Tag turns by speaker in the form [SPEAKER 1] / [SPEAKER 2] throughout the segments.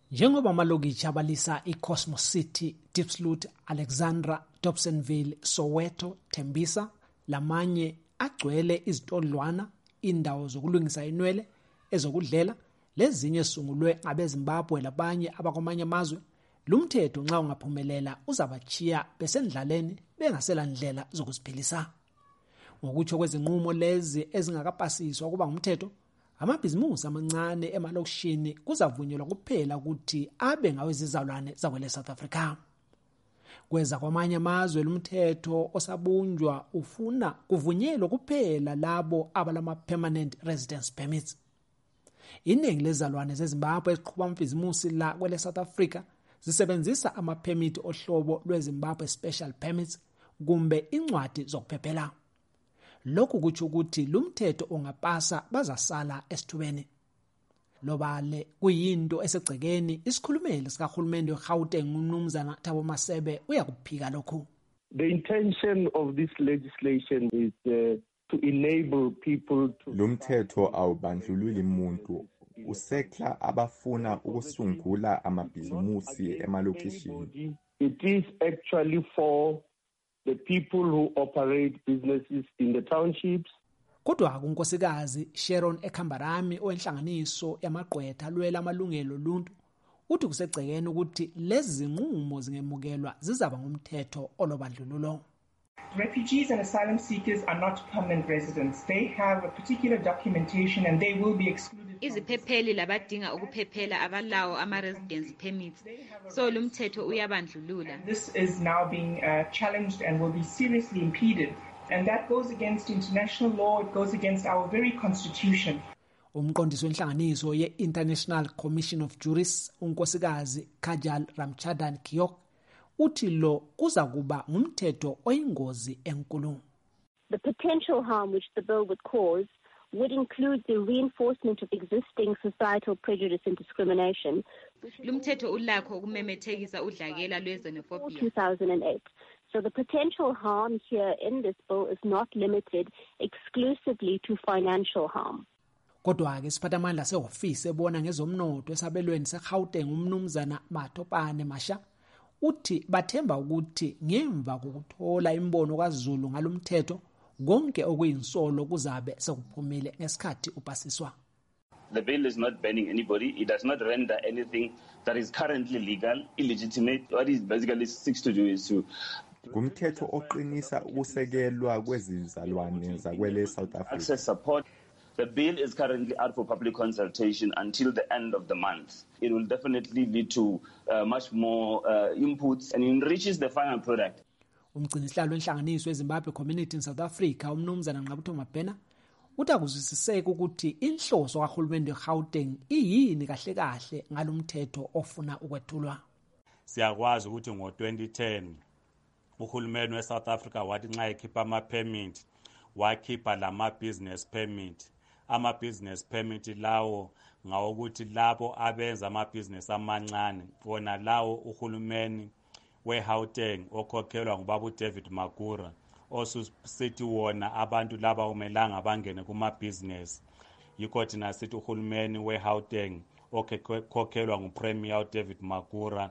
[SPEAKER 1] Njengoba amalokitshi abalisa iCosmos City, Diepsloot, Alexandra, Dobsonville, Soweto, Tembisa lamanye agcwele izitodlwana, indawo zokulungisa inwele, ezokudlela lezinye sungulwe ngabeZimbabwe labanye abakwamanye amazwe, lumthetho nxa ungaphumelela uzabachiya besendlaleni bengasela ndlela zokuziphilisa. Ngokutsho kwezinqumo lezi ezingakapasiswa kuba ngumthetho, amabhizimusi amancane emalokishini kuzavunyelwa kuphela ukuthi abe ngawezizalwane zakwele South Africa. Kweza kwamanye amazwe lumthetho osabunjwa ufuna kuvunyelwa kuphela labo abalama-permanent residence permits. Iningi lezizalwane zeZimbabwe eziqhuba amabhizimusi la kwele South Africa zisebenzisa amaphemithi ohlobo lweZimbabwe Special Permits kumbe incwadi zokuphephela. Lokhu kutsho ukuthi lumthetho ongapasa bazasala esithubeni. Lobale kuyinto esegcekeni isikhulumeli sikahulumende weGauteng uMnumzana Thabo Masebe uyakuphika lokhu.
[SPEAKER 2] The intention of this legislation is to enable people to
[SPEAKER 3] lumthetho awubandlululi umuntu usekla abafuna ukusungula amabhizimusi emalokishini.
[SPEAKER 2] It is actually for the people who operate businesses in the townships.
[SPEAKER 1] Kodwa unkosikazi Sharon Ekhambarami owenhlanganiso yamagqwetha alwela amalungelo oluntu uthi kusegcekeni ukuthi lezi zinqumo zingemukelwa zizaba ngumthetho olobandlululo.
[SPEAKER 4] Refugees and asylum seekers are not permanent residents. They have a particular documentation and they will be excluded.
[SPEAKER 5] Iziphepheli labadinga ukuphephela abalawo ama-residence permits. So lumthetho uyabandlulula.
[SPEAKER 4] This is now being challenged and will be seriously impeded. And that goes against international law. It goes against our very constitution.
[SPEAKER 1] Umqondisi wenhlanganiso ye-International Commission of Jurists, unkosikazi Kajal Ramchadan Kiyok, uthi lo kuza kuba ngumthetho oyingozi enkulu.
[SPEAKER 6] The potential harm which the bill would cause would include the reinforcement of existing societal prejudice and discrimination.
[SPEAKER 5] Lumthetho ulakho ukumemethekisa udlakela lwe-xenophobia.
[SPEAKER 6] 2008. So the potential harm here in this bill is not limited exclusively to financial harm.
[SPEAKER 1] Kodwa-ke isiphathamandla sehhovisi ebona ngezomnotho esabelweni seGauteng uMnumzana Mathopane Masha uthi bathemba ukuthi ngemva kokuthola imbono kaZulu ngalomthetho konke okuyinsolo kuzabe sekuphumile ngesikhathi upasiswa.
[SPEAKER 7] The bill is not banning anybody. It does not render anything that is currently legal illegitimate. What it basically seeks to do is to
[SPEAKER 3] kumthetho oqinisa ukusekelwa kwezizalwane zakwele South Africa.
[SPEAKER 7] Access support. The bill is currently out for public consultation until the end of the month. It will definitely lead to much more inputs and enriches the final product.
[SPEAKER 1] Umgcinisihlalo wenhlanganiso weZimbabwe Community in South Africa uMnumzana Nqabutho Mabhena uthi akuzwisiseke ukuthi inhloso kahulumende weGauteng iyini kahle kahle ngalomthetho ofuna ukwethulwa.
[SPEAKER 8] Siyakwazi ukuthi ngo-2010 uhulumende weSouth Africa wathi nxa ekhipha ama-permit wakhipha lama-business permit. Ama-business permit lawo ngawokuthi labo abenza amabhizinesi amancane wona lawo uhulumeni weGauteng okhokhelwa ngubaba David Magura osusithi wona abantu laba umelanga bangene kumabhizinesi yikho thina sithi uhulumeni weGauteng okhokhelwa nguPremier David Magura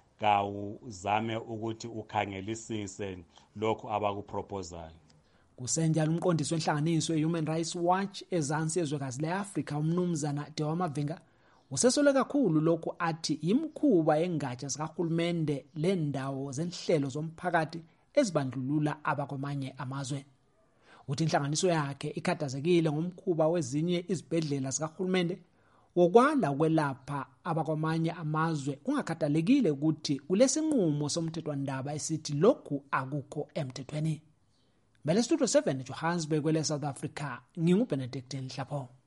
[SPEAKER 8] kawuzame ukuthi ukhangelisise lokho abakuproposayo.
[SPEAKER 1] Kusenjalo umqondisi wenhlanganiso ye-Human Rights Watch ezansi ezwekazi le-Afrika uMnumzana Dewa Mavinga usesole kakhulu lokhu athi imkhuba yengatsha zikahulumende lendawo zenhlelo zomphakathi ezibandlulula abakwamanye amazwe. Uthi inhlanganiso yakhe ikhathazekile ngomkhuba wezinye izibhedlela zikahulumende wokwala ukwelapha abakwamanye amazwe kungakhathalekile ukuthi kulesinqumo somthethwandaba esithi lokhu akukho emthethweni. Studio 7 Johannesburg kwele South Africa, nginguBenedict Nhlapho.